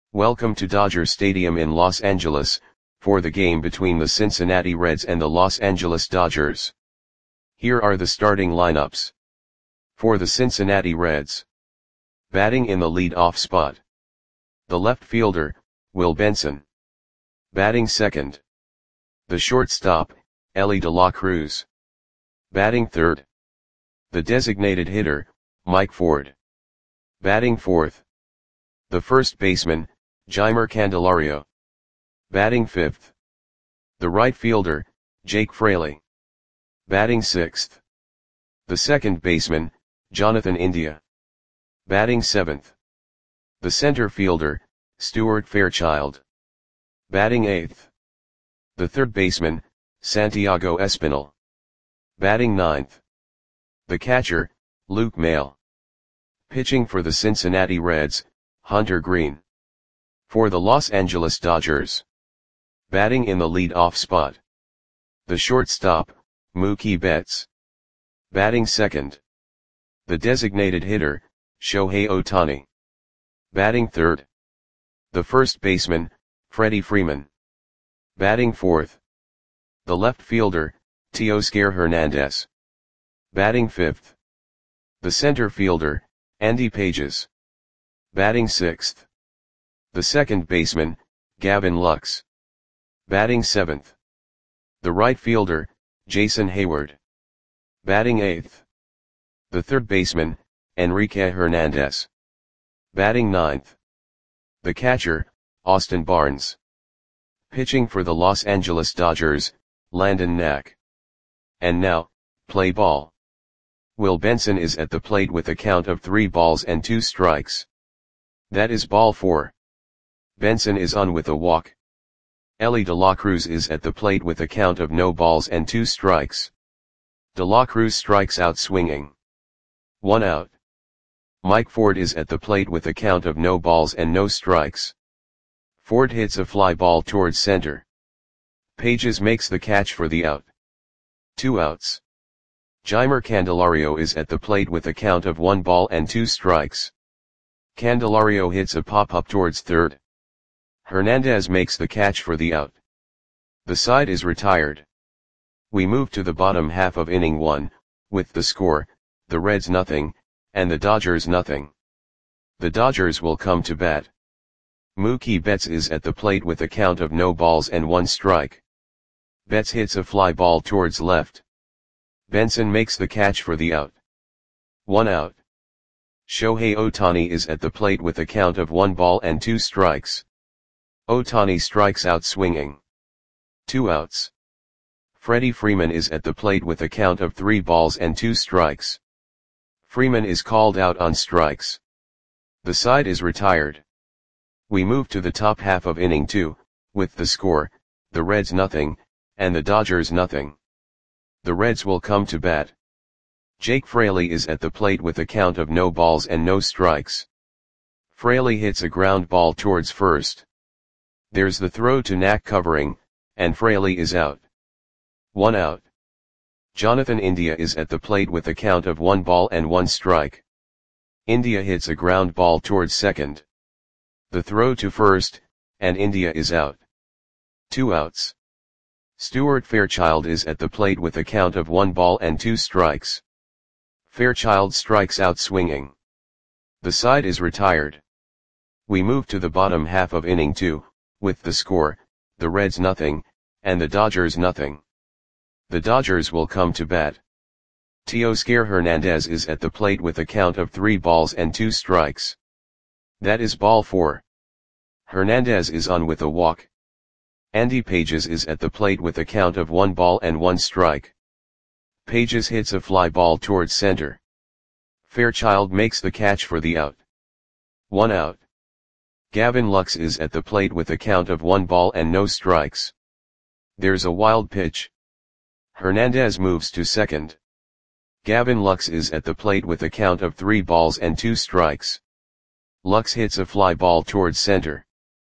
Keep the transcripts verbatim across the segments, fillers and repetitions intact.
Welcome to Dodger Stadium in Los Angeles, for the game between the Cincinnati Reds and the Los Angeles Dodgers. Here are the starting lineups. For the Cincinnati Reds. Batting in the lead-off spot. The left fielder, Will Benson. Batting second. The shortstop, Elly De La Cruz. Batting third. The designated hitter, Mike Ford. Batting fourth. The first baseman, Jeimer Candelario. Batting fifth. The right fielder, Jake Fraley. Batting sixth. The second baseman, Jonathan India. Batting seventh. The center fielder, Stuart Fairchild. Batting eighth. The third baseman, Santiago Espinal. Batting ninth. The catcher, Luke Maile. Pitching for the Cincinnati Reds, Hunter Greene. For the Los Angeles Dodgers. Batting in the lead-off spot. The shortstop, Mookie Betts. Batting second. The designated hitter, Shohei Ohtani. Batting third. The first baseman, Freddie Freeman. Batting fourth. The left fielder, Teoscar Hernandez. Batting fifth. The center fielder, Andy Pages. Batting sixth. The second baseman, Gavin Lux. Batting seventh. The right fielder, Jason Heyward. Batting eighth. The third baseman, Enrique Hernandez. Batting ninth. The catcher, Austin Barnes. Pitching for the Los Angeles Dodgers, Landon Knack. And now, play ball. Will Benson is at the plate with a count of three balls and two strikes. That is ball four. Benson is on with a walk. Elly De La Cruz is at the plate with a count of no balls and two strikes. De La Cruz strikes out swinging. One out. Mike Ford is at the plate with a count of no balls and no strikes. Ford hits a fly ball towards center. Pages makes the catch for the out. Two outs. Jeimer Candelario is at the plate with a count of one ball and two strikes. Candelario hits a pop-up towards third. Hernandez makes the catch for the out. The side is retired. We move to the bottom half of inning one, with the score, the Reds nothing, and the Dodgers nothing. The Dodgers will come to bat. Mookie Betts is at the plate with a count of no balls and one strike. Betts hits a fly ball towards left. Benson makes the catch for the out. One out. Shohei Ohtani is at the plate with a count of one ball and two strikes. Ohtani strikes out swinging. Two outs. Freddie Freeman is at the plate with a count of three balls and two strikes. Freeman is called out on strikes. The side is retired. We move to the top half of inning two, with the score, the Reds nothing, and the Dodgers nothing. The Reds will come to bat. Jake Fraley is at the plate with a count of no balls and no strikes. Fraley hits a ground ball towards first. There's the throw to Knack covering, and Fraley is out. One out. Jonathan India is at the plate with a count of one ball and one strike. India hits a ground ball towards second. The throw to first, and India is out. Two outs. Stuart Fairchild is at the plate with a count of one ball and two strikes. Fairchild strikes out swinging. The side is retired. We move to the bottom half of inning two, with the score, the Reds nothing, and the Dodgers nothing. The Dodgers will come to bat. Teoscar Hernandez is at the plate with a count of three balls and two strikes. That is ball four. Hernandez is on with a walk. Andy Pages is at the plate with a count of one ball and one strike. Pages hits a fly ball towards center. Fairchild makes the catch for the out. One out. Gavin Lux is at the plate with a count of one ball and no strikes. There's a wild pitch. Hernandez moves to second. Gavin Lux is at the plate with a count of three balls and two strikes. Lux hits a fly ball towards center.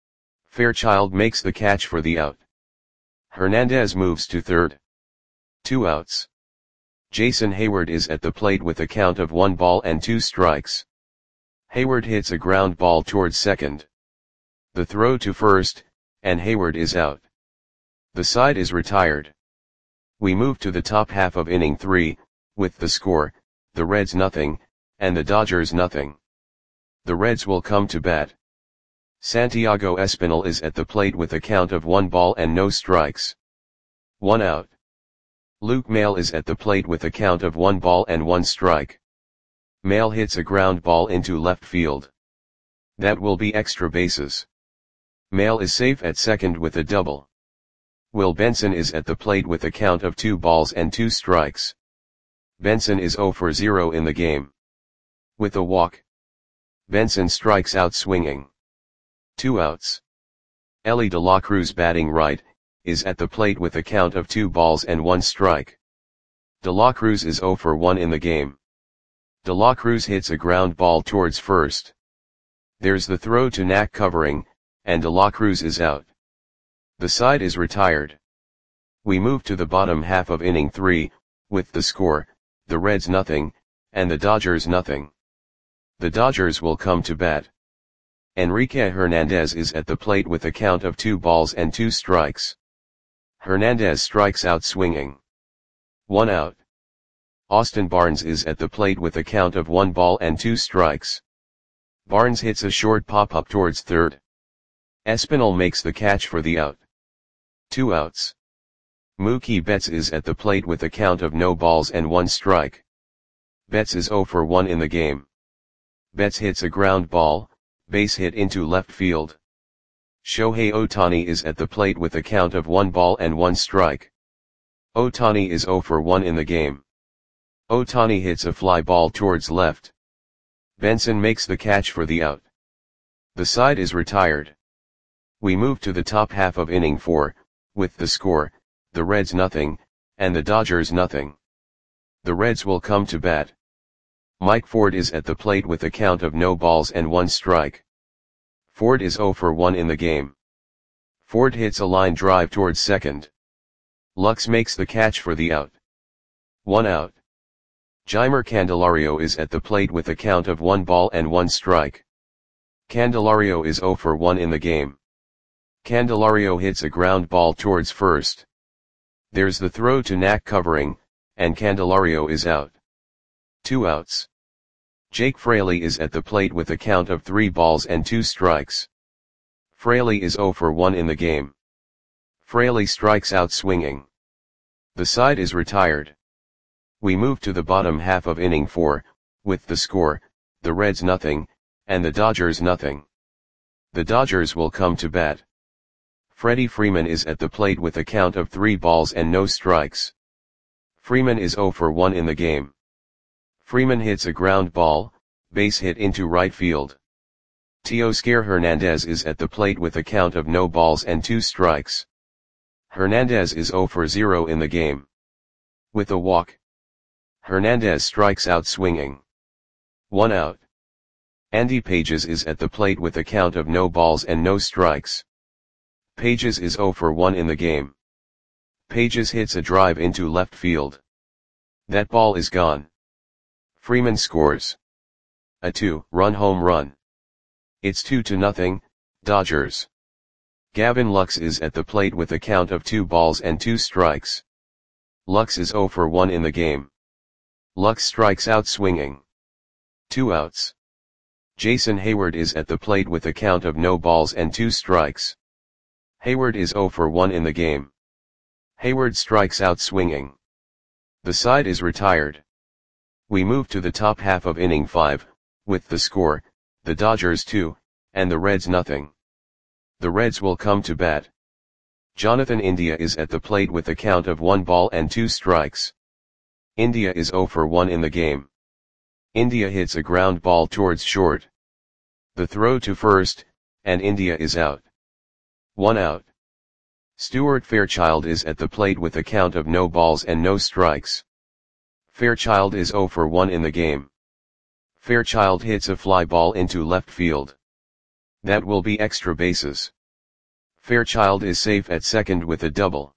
Fairchild makes the catch for the out. Hernandez moves to third. Two outs. Jason Heyward is at the plate with a count of one ball and two strikes. Heyward hits a ground ball towards second. The throw to first, and Hayward is out. The side is retired. We move to the top half of inning three, with the score, the Reds nothing, and the Dodgers nothing. The Reds will come to bat. Santiago Espinal is at the plate with a count of one ball and no strikes. One out. Luke Maile is at the plate with a count of one ball and one strike. Maile hits a ground ball into left field. That will be extra bases. Maile is safe at second with a double. Will Benson is at the plate with a count of two balls and two strikes. Benson is zero for zero in the game. With a walk, Benson strikes out swinging. Two outs. Elly De La Cruz, batting right, is at the plate with a count of two balls and one strike. De La Cruz is zero for one in the game. De La Cruz hits a ground ball towards first. There's the throw to Knack covering, and De La Cruz is out. The side is retired. We move to the bottom half of inning three, with the score, the Reds nothing, and the Dodgers nothing. The Dodgers will come to bat. Enrique Hernandez is at the plate with a count of two balls and two strikes. Hernandez strikes out swinging. One out. Austin Barnes is at the plate with a count of one ball and two strikes. Barnes hits a short pop-up towards third. Espinal makes the catch for the out. Two outs. Mookie Betts is at the plate with a count of no balls and one strike. Betts is zero for one in the game. Betts hits a ground ball, base hit into left field. Shohei Ohtani is at the plate with a count of one ball and one strike. Ohtani is zero for one in the game. Ohtani hits a fly ball towards left. Benson makes the catch for the out. The side is retired. We move to the top half of inning four, with the score, the Reds nothing, and the Dodgers nothing. The Reds will come to bat. Mike Ford is at the plate with a count of no balls and one strike. Ford is zero for one in the game. Ford hits a line drive towards second. Lux makes the catch for the out. One out. Jeimer Candelario is at the plate with a count of one ball and one strike. Candelario is zero for one in the game. Candelario hits a ground ball towards first. There's the throw to Knack covering, and Candelario is out. Two outs. Jake Fraley is at the plate with a count of three balls and two strikes. Fraley is zero for one in the game. Fraley strikes out swinging. The side is retired. We move to the bottom half of inning four, with the score, the Reds nothing, and the Dodgers nothing. The Dodgers will come to bat. Freddie Freeman is at the plate with a count of three balls and no strikes. Freeman is zero for one in the game. Freeman hits a ground ball, base hit into right field. Teoscar Hernandez is at the plate with a count of no balls and two strikes. Hernandez is zero for zero in the game. With a walk, Hernandez strikes out swinging. One out. Andy Pages is at the plate with a count of no balls and no strikes. Pages is zero for one in the game. Pages hits a drive into left field. That ball is gone. Freeman scores a two-run home run. It's two to nothing, Dodgers. Gavin Lux is at the plate with a count of two balls and two strikes. Lux is zero for one in the game. Lux strikes out swinging. Two outs. Jason Hayward is at the plate with a count of no balls and two strikes. Hayward is zero for one in the game. Hayward strikes out swinging. The side is retired. We move to the top half of inning five, with the score, the Dodgers two, and the Reds nothing. The Reds will come to bat. Jonathan India is at the plate with a count of one ball and two strikes. India is zero for one in the game. India hits a ground ball towards short. The throw to first, and India is out. One out. Stuart Fairchild is at the plate with a count of no balls and no strikes. Fairchild is zero for one in the game. Fairchild hits a fly ball into left field. That will be extra bases. Fairchild is safe at second with a double.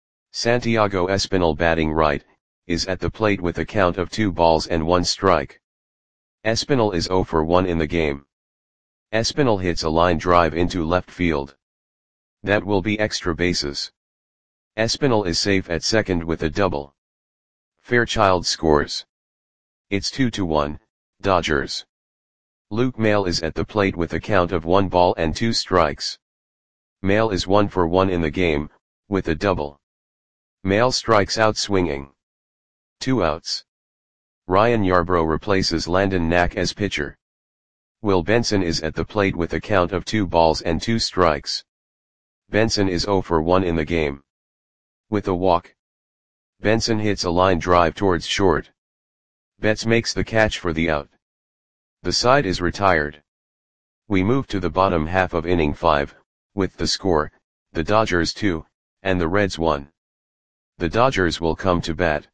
Santiago Espinal, batting right, is at the plate with a count of two balls and one strike. Espinal is zero for one in the game. Espinal hits a line drive into left field. That will be extra bases. Espinal is safe at second with a double. Fairchild scores. It's two to one, Dodgers. Luke Maile is at the plate with a count of one ball and two strikes. Maile is one for one in the game, with a double. Maile strikes out swinging. Two outs. Ryan Yarbrough replaces Landon Knack as pitcher. Will Benson is at the plate with a count of two balls and two strikes. Benson is zero for one in the game. With a walk. Benson hits a line drive towards short. Betts makes the catch for the out. The side is retired. We move to the bottom half of inning five, with the score, the Dodgers two, and the Reds one. The Dodgers will come to bat.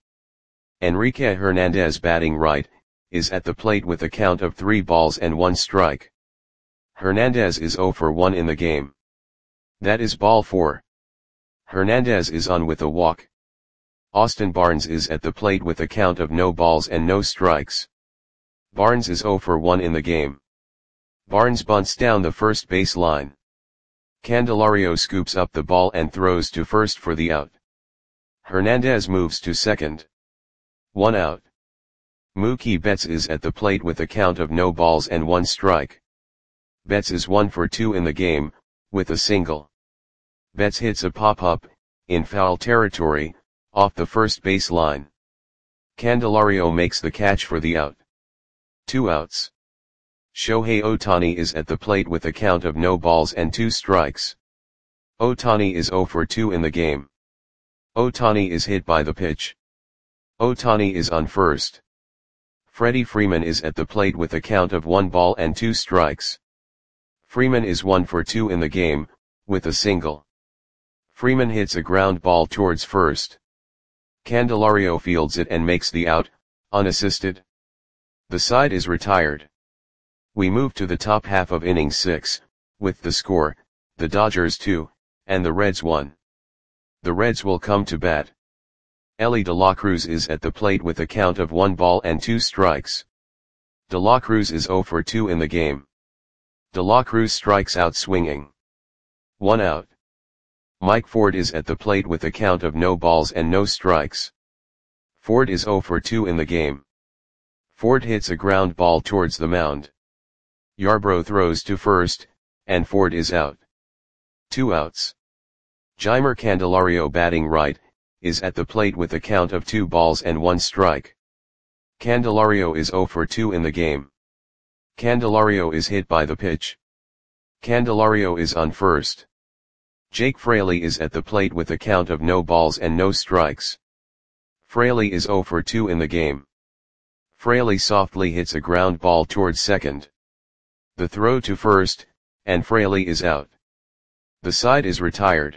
Enrique Hernandez, batting right, is at the plate with a count of three balls and one strike. Hernandez is zero for one in the game. That is ball four. Hernandez is on with a walk. Austin Barnes is at the plate with a count of no balls and no strikes. Barnes is zero for one in the game. Barnes bunts down the first base line. Candelario scoops up the ball and throws to first for the out. Hernandez moves to second. One out. Mookie Betts is at the plate with a count of no balls and one strike. Betts is one for two in the game, with a single. Betts hits a pop-up, in foul territory, off the first base line. Candelario makes the catch for the out. Two outs. Shohei Ohtani is at the plate with a count of no balls and two strikes. Ohtani is zero for two in the game. Ohtani is hit by the pitch. Ohtani is on first. Freddie Freeman is at the plate with a count of one ball and two strikes. Freeman is one for two in the game, with a single. Freeman hits a ground ball towards first. Candelario fields it and makes the out, unassisted. The side is retired. We move to the top half of inning six, with the score, the Dodgers two, and the Reds one. The Reds will come to bat. Elly De La Cruz is at the plate with a count of one ball and two strikes. De La Cruz is zero for two in the game. De La Cruz strikes out swinging. One out. Mike Ford is at the plate with a count of no balls and no strikes. Ford is zero for two in the game. Ford hits a ground ball towards the mound. Yarbrough throws to first, and Ford is out. Two outs. Jeimer Candelario, batting right, is at the plate with a count of two balls and one strike. Candelario is zero for two in the game. Candelario is hit by the pitch. Candelario is on first. Jake Fraley is at the plate with a count of no balls and no strikes. Fraley is zero for two in the game. Fraley softly hits a ground ball towards second. The throw to first, and Fraley is out. The side is retired.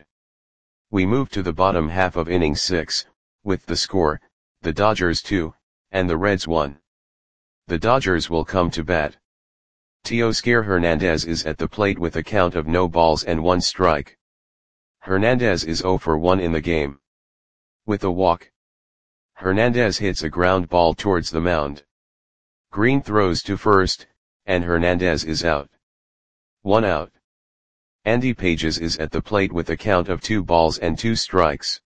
We move to the bottom half of inning six, with the score, the Dodgers two, and the Reds one. The Dodgers will come to bat. Teoscar Hernandez is at the plate with a count of no balls and one strike. Hernandez is zero for one in the game. With a walk. Hernandez hits a ground ball towards the mound. Green throws to first, and Hernandez is out. One out. Andy Pages is at the plate with a count of two balls and two strikes.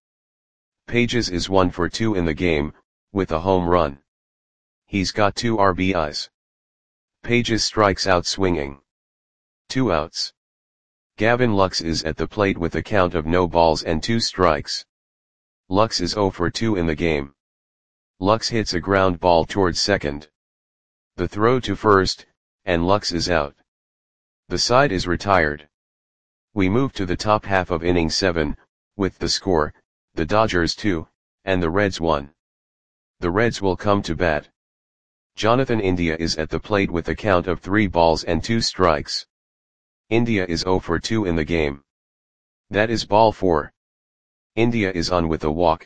Pages is one for two in the game, with a home run. He's got two R B Is. Pages strikes out swinging. Two outs. Gavin Lux is at the plate with a count of no balls and two strikes. Lux is zero for two in the game. Lux hits a ground ball towards second. The throw to first, and Lux is out. The side is retired. We move to the top half of inning seven, with the score, the Dodgers two, and the Reds one. The Reds will come to bat. Jonathan India is at the plate with a count of three balls and two strikes. India is zero for two in the game. That is ball four. India is on with a walk.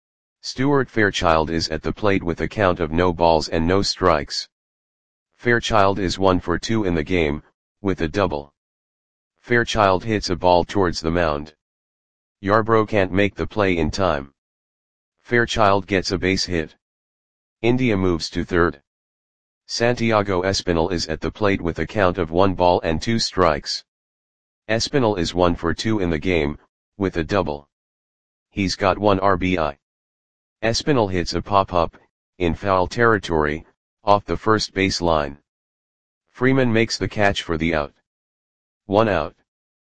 Stuart Fairchild is at the plate with a count of no balls and no strikes. Fairchild is one for two in the game, with a double. Fairchild hits a ball towards the mound. Yarbrough can't make the play in time. Fairchild gets a base hit. India moves to third. Santiago Espinal is at the plate with a count of one ball and two strikes. Espinal is one for two in the game, with a double. He's got one R B I. Espinal hits a pop-up, in foul territory, off the first base line. Freeman makes the catch for the out. One out.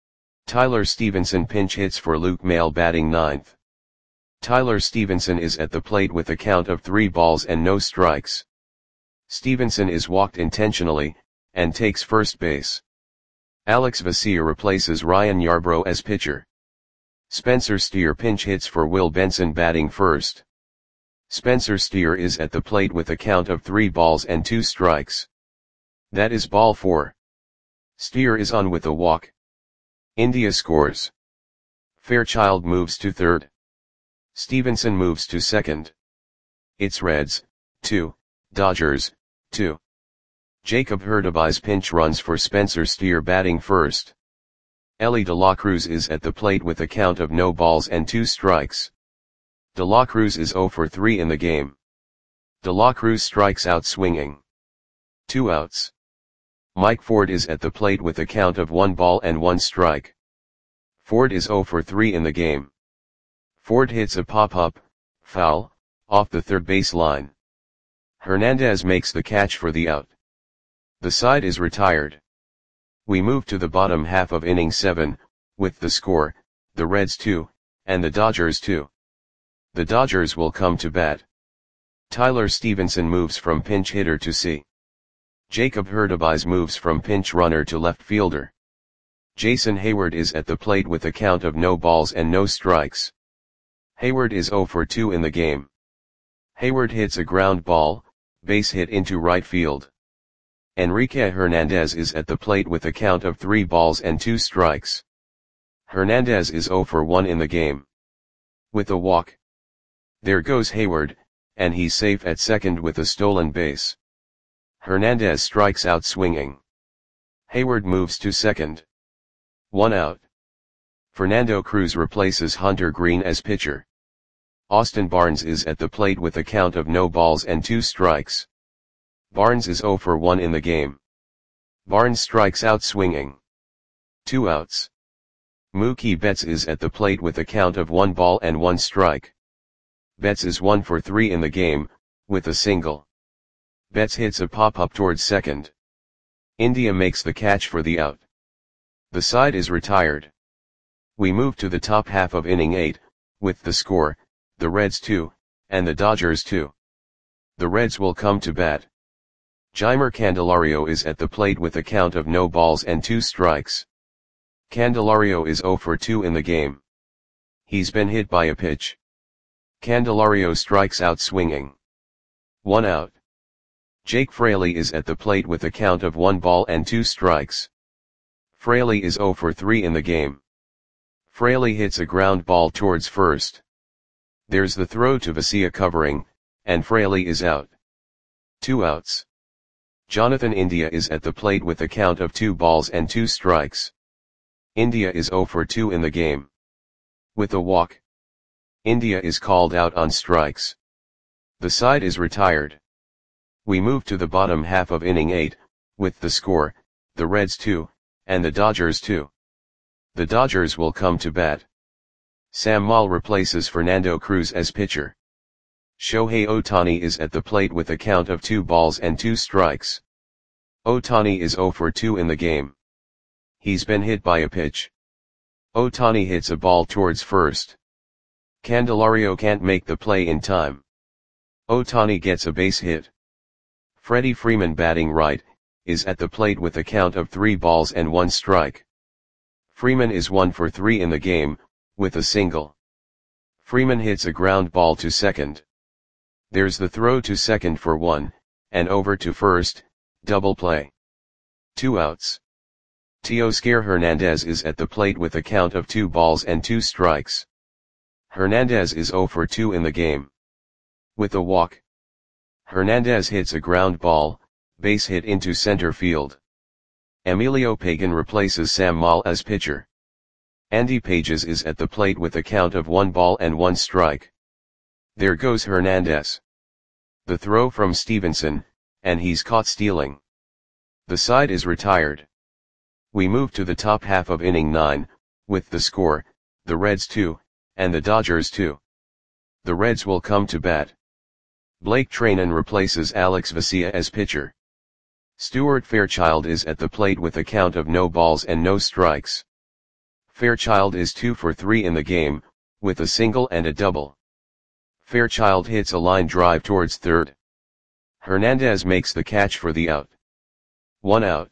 Tyler Stevenson pinch hits for Luke Maile batting ninth. Tyler Stevenson is at the plate with a count of three balls and no strikes. Stevenson is walked intentionally, and takes first base. Alex Vesia replaces Ryan Yarbrough as pitcher. Spencer Steer pinch hits for Will Benson batting first. Spencer Steer is at the plate with a count of three balls and two strikes. That is ball four. Steer is on with a walk. India scores. Fairchild moves to third. Stevenson moves to second. It's Reds, two, Dodgers, two. Jacob Hurtubise pinch runs for Spencer Steer batting first. Elly De La Cruz is at the plate with a count of no balls and two strikes. De La Cruz is zero for three in the game. De La Cruz strikes out swinging. Two outs. Mike Ford is at the plate with a count of one ball and one strike. Ford is zero for three in the game. Ford hits a pop-up, foul, off the third base line. Hernandez makes the catch for the out. The side is retired. We move to the bottom half of inning seven, with the score, the Reds two, and the Dodgers two. The Dodgers will come to bat. Tyler Stevenson moves from pinch hitter to C. Jacob Hurtubise moves from pinch runner to left fielder. Jason Hayward is at the plate with a count of no balls and no strikes. Hayward is zero for two in the game. Hayward hits a ground ball, base hit into right field. Enrique Hernandez is at the plate with a count of three balls and two strikes. Hernandez is zero for one in the game. With a walk. There goes Hayward, and he's safe at second with a stolen base. Hernandez strikes out swinging. Hayward moves to second. One out. Fernando Cruz replaces Hunter Green as pitcher. Austin Barnes is at the plate with a count of no balls and two strikes. Barnes is zero for one in the game. Barnes strikes out swinging. Two outs. Mookie Betts is at the plate with a count of one ball and one strike. Betts is one for three in the game, with a single. Betts hits a pop-up towards second. India makes the catch for the out. The side is retired. We move to the top half of inning eight, with the score, the Reds two, and the Dodgers two. The Reds will come to bat. Jeimer Candelario is at the plate with a count of no balls and two strikes. Candelario is zero for two in the game. He's been hit by a pitch. Candelario strikes out swinging. One out. Jake Fraley is at the plate with a count of one ball and two strikes. Fraley is zero for three in the game. Fraley hits a ground ball towards first. There's the throw to Vesia covering, and Fraley is out. Two outs. Jonathan India is at the plate with a count of two balls and two strikes. India is zero for two in the game. With a walk. India is called out on strikes. The side is retired. We move to the bottom half of inning eight, with the score, the Reds two, and the Dodgers two. The Dodgers will come to bat. Sam Moll replaces Fernando Cruz as pitcher. Shohei Ohtani is at the plate with a count of two balls and two strikes. Ohtani is zero for two in the game. He's been hit by a pitch. Ohtani hits a ball towards first. Candelario can't make the play in time. Ohtani gets a base hit. Freddie Freeman batting right, is at the plate with a count of three balls and one strike. Freeman is one for three in the game, with a single. Freeman hits a ground ball to second. There's the throw to second for one, and over to first, double play. Two outs. Teoscar Hernandez is at the plate with a count of two balls and two strikes. Hernandez is zero for two in the game. With a walk. Hernandez hits a ground ball, base hit into center field. Emilio Pagan replaces Sam Moll as pitcher. Andy Pages is at the plate with a count of one ball and one strike. There goes Hernandez. The throw from Stevenson, and he's caught stealing. The side is retired. We move to the top half of inning nine, with the score, the Reds two, and the Dodgers two. The Reds will come to bat. Blake Treinen replaces Alex Vesia as pitcher. Stuart Fairchild is at the plate with a count of no balls and no strikes. Fairchild is two for three in the game, with a single and a double. Fairchild hits a line drive towards third. Hernandez makes the catch for the out. One out.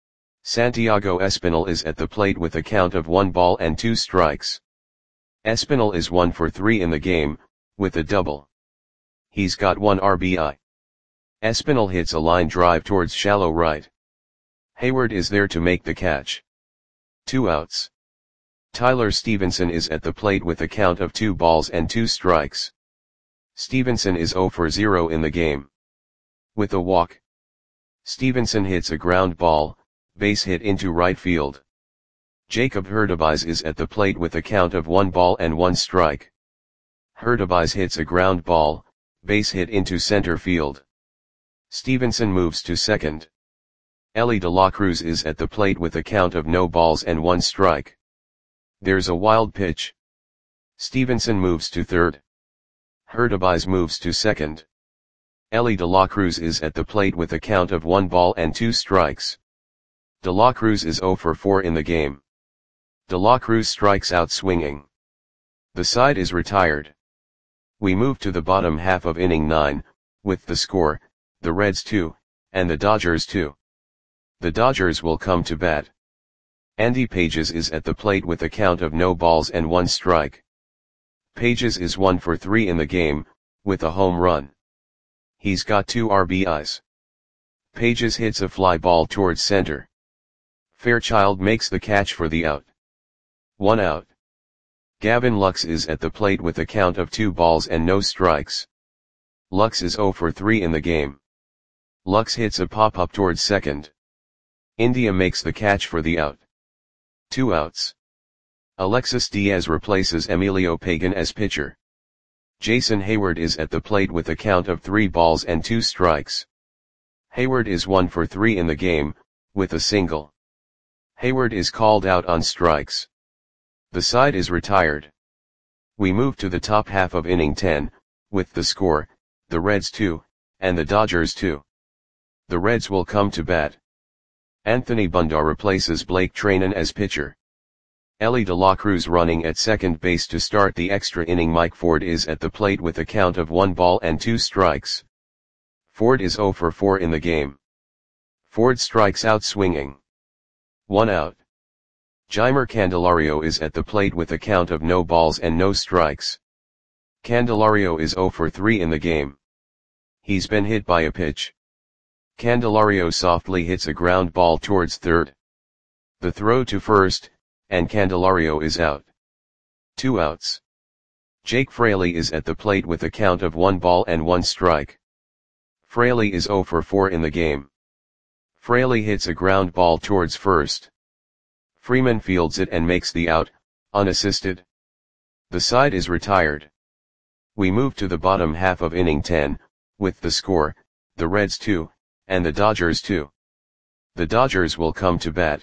Santiago Espinal is at the plate with a count of one ball and two strikes. Espinal is one for three in the game, with a double. He's got one R B I. Espinal hits a line drive towards shallow right. Hayward is there to make the catch. Two outs. Tyler Stevenson is at the plate with a count of two balls and two strikes. Stevenson is zero for zero in the game. With a walk. Stevenson hits a ground ball, base hit into right field. Jacob Hurtubise is at the plate with a count of one ball and one strike. Hurtubise hits a ground ball, base hit into center field. Stevenson moves to second. Elly De La Cruz is at the plate with a count of no balls and one strike. There's a wild pitch. Stevenson moves to third. Hurtubise moves to second. Elly De La Cruz is at the plate with a count of one ball and two strikes. De La Cruz is zero for four in the game. De La Cruz strikes out swinging. The side is retired. We move to the bottom half of inning nine, with the score, the Reds two, and the Dodgers two. The Dodgers will come to bat. Andy Pages is at the plate with a count of no balls and one strike. Pages is one for three in the game, with a home run. He's got two R B Is. Pages hits a fly ball towards center. Fairchild makes the catch for the out. One out. Gavin Lux is at the plate with a count of two balls and no strikes. Lux is zero for three in the game. Lux hits a pop-up towards second. India makes the catch for the out. Two outs. Alexis Diaz replaces Emilio Pagan as pitcher. Jason Hayward is at the plate with a count of three balls and two strikes. Hayward is one for three in the game, with a single. Hayward is called out on strikes. The side is retired. We move to the top half of inning ten, with the score, the Reds two, and the Dodgers two. The Reds will come to bat. Anthony Bundar replaces Blake Treinen as pitcher. Elly De La Cruz running at second base to start the extra inning. Mike Ford is at the plate with a count of one ball and two strikes. Ford is zero for four in the game. Ford strikes out swinging. One out. Jeimer Candelario is at the plate with a count of no balls and no strikes. Candelario is zero for three in the game. He's been hit by a pitch. Candelario softly hits a ground ball towards third. The throw to first, and Candelario is out. Two outs. Jake Fraley is at the plate with a count of one ball and one strike. Fraley is zero for four in the game. Fraley hits a ground ball towards first. Freeman fields it and makes the out, unassisted. The side is retired. We move to the bottom half of inning ten, with the score, the Reds two, and the Dodgers two. The Dodgers will come to bat.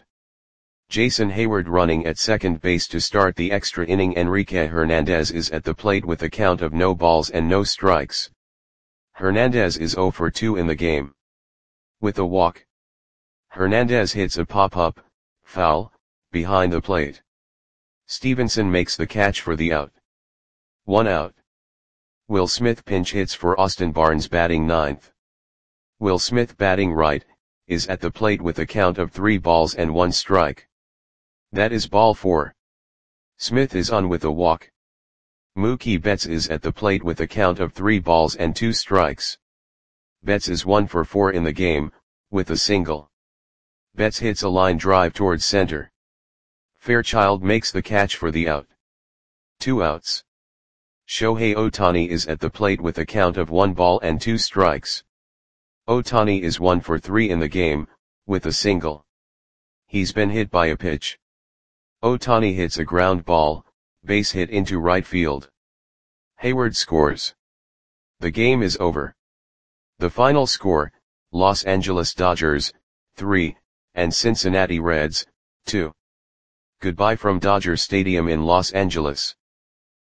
Jason Hayward running at second base to start the extra inning. Enrique Hernandez is at the plate with a count of no balls and no strikes. Hernandez is zero for two in the game. With a walk. Hernandez hits a pop-up, foul, behind the plate. Stevenson makes the catch for the out. One out. Will Smith pinch hits for Austin Barnes batting ninth. Will Smith batting right, is at the plate with a count of three balls and one strike. That is ball four. Smith is on with a walk. Mookie Betts is at the plate with a count of three balls and two strikes. Betts is one for four in the game, with a single. Betts hits a line drive towards center. Fairchild makes the catch for the out. Two outs. Shohei Ohtani is at the plate with a count of one ball and two strikes. Ohtani is one for three in the game, with a single. He's been hit by a pitch. Ohtani hits a ground ball, base hit into right field. Hayward scores. The game is over. The final score, Los Angeles Dodgers, three, and Cincinnati Reds, two. Goodbye from Dodger Stadium in Los Angeles.